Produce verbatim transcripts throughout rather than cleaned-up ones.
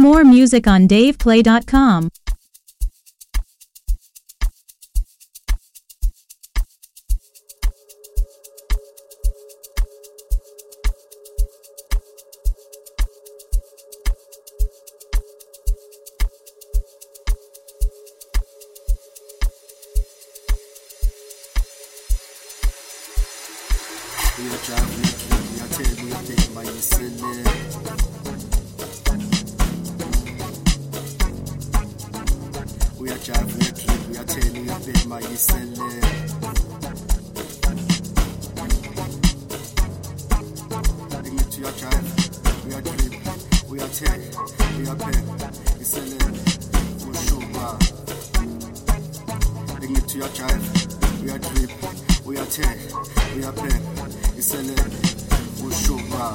More music on dave play dot com. We are driving the key, we are taking the thing by the silly. We are driving the key, we are taking the thing by the silly. Bring it to your drive, we are drip, we are take, we are pen, it's silly, for sure. Bring it to your drive, we are drip, we are take, we are pen. Isele ushuba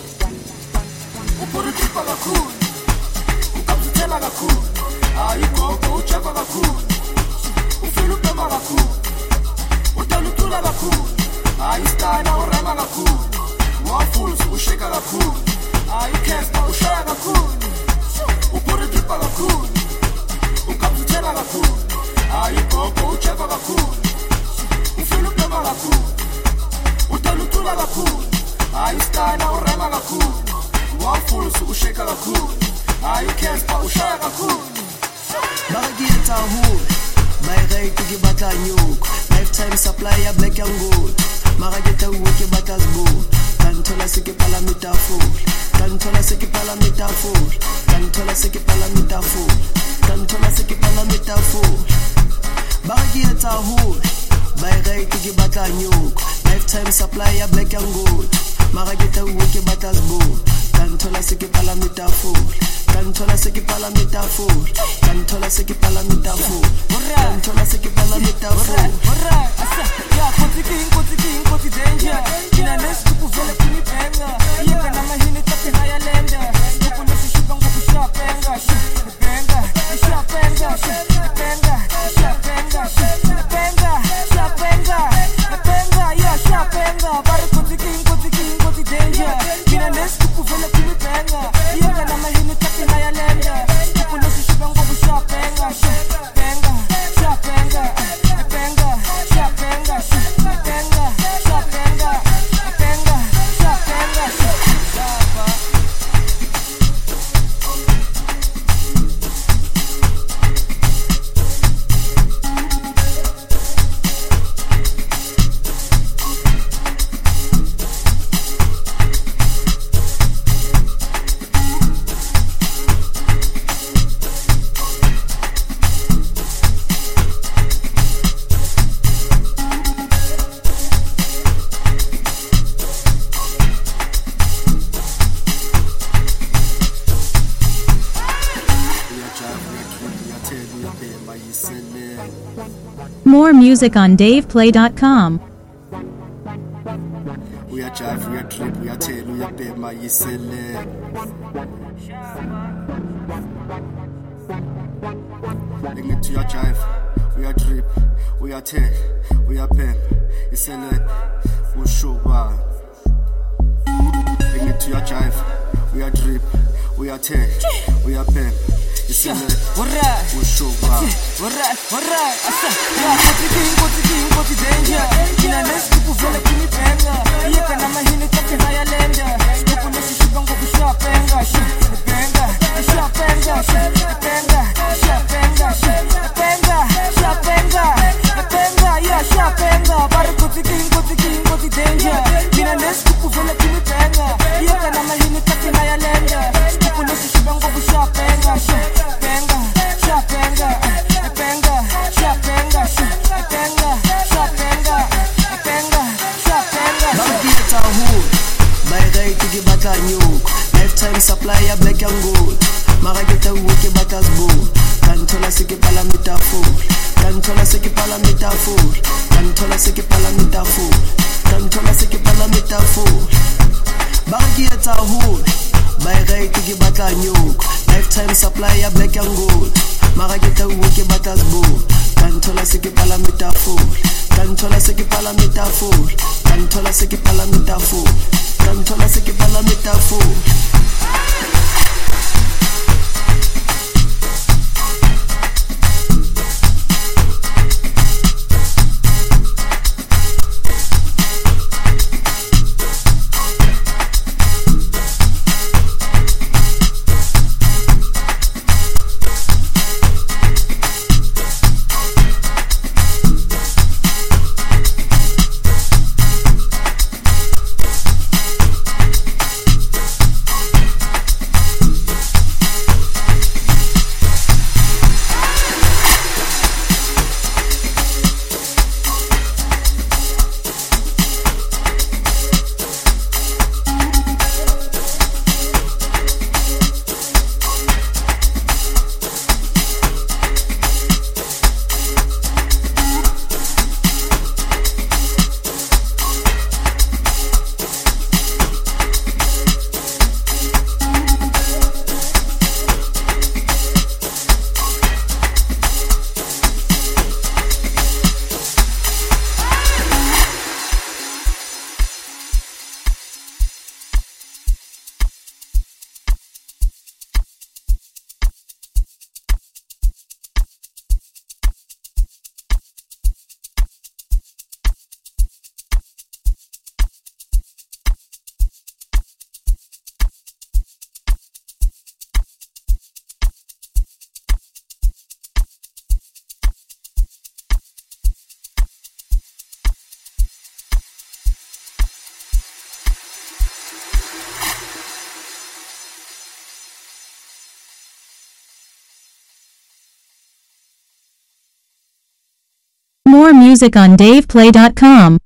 upolitika kakhulu ukabuzela kakhulu ayikho ujava kakhulu ufuna ukubamba kakhulu utalutula kakhulu ayistana urama kakhulu wafulus usheka kakhulu ayikesta ushaya kakhulu upolitika kakhulu ukabuzela kakhulu ayikho ujava kakhulu ufuna ukubamba kakhulu utalutula kakhulu ayistana urama kakhulu wafulus usheka kakhulu ayikesta ushaya kakhulu Bagita hood my right to give batla nyuk lifetime supply ya black and gold Marageta uke batas boot Kantola seki pala metaphor Kantola seki pala metaphor Kantola seki pala metaphor Kantola seki pala metaphor Bagita hood my right to give batla nyuk lifetime supply ya black and gold Marageta uke batas boot Kantola seki pala metaphor Kantola seki pala metaphor Kantola seki pala metaphor Kantola seki pala metaphor Alright, asa, ya koti king, koti king, koti danger Kina nes kupu vele kuni benga Yeka na mahini tapi haya lenda Kupu nesi shibang kupu shapenga Benga, shapenga, benga, shapenga, benga, shapenga, benga, ya shapenga Bari koti king, koti king, koti danger Kina nes kupu vele kuni benga Yeka na mahini tapi haya lenda Kupu nesi shibang kupu shapenga Benga, shapenga, benga, shapenga, benga, shapenga, benga, shapenga, shaba. More music on dave play dot com. We are drive, we are trip, we are tail, we are pay my isele. Bring it to your drive, we are drip, we are tail, we are pay, isele, ushuba. Bring it to your drive, we are drip, we are tail, we are pay. Alright, alright, alright, asa, ya koti king, koti king, koti danger Kina nes kupu vele kuni benga Yeka na mahini tapi haya lenda Kupu nesi shibang kupu shapenga Benga, shapenga, benga, shapenga, benga, shapenga, benga, ya shapenga Bari koti king, koti king, koti danger Kina nes kupu vele kuni benga Yeka na mahini tapi haya lenda Kupu nesi shibang kupu shapenga Benga, shapenga, benga, shapenga, benga, shapenga, benga, shapenga. Bagita hood my right to give batla nyuk lifetime supply ya black and gold Marageta uke batas boot Kantola seki pala metaphor Kantola seki pala metaphor Kantola seki pala metaphor Kantola seki pala metaphor Bagita hood my right to give batla nyuk lifetime supply ya black and gold Marageta uke batas boot Kantola seki pala metaphor Kantola seki pala metaphor Kantola seki pala metaphor Kantola seki pala metaphor More music on dave play dot com.